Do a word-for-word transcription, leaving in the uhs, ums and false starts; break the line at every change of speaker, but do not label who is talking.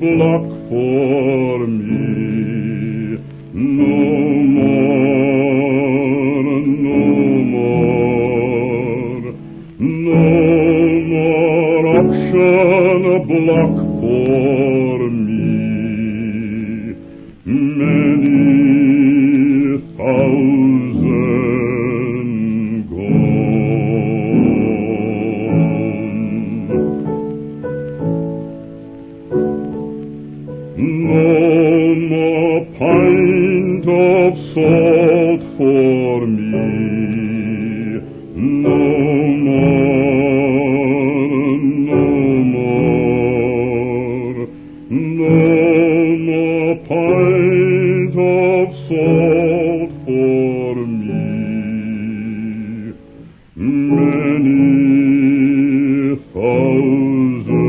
flock for me. No more, no more, no more auction block for me. Many thousand gone. No more pint of salt for me. No more, no more, no more pint of salt for me. Many thousand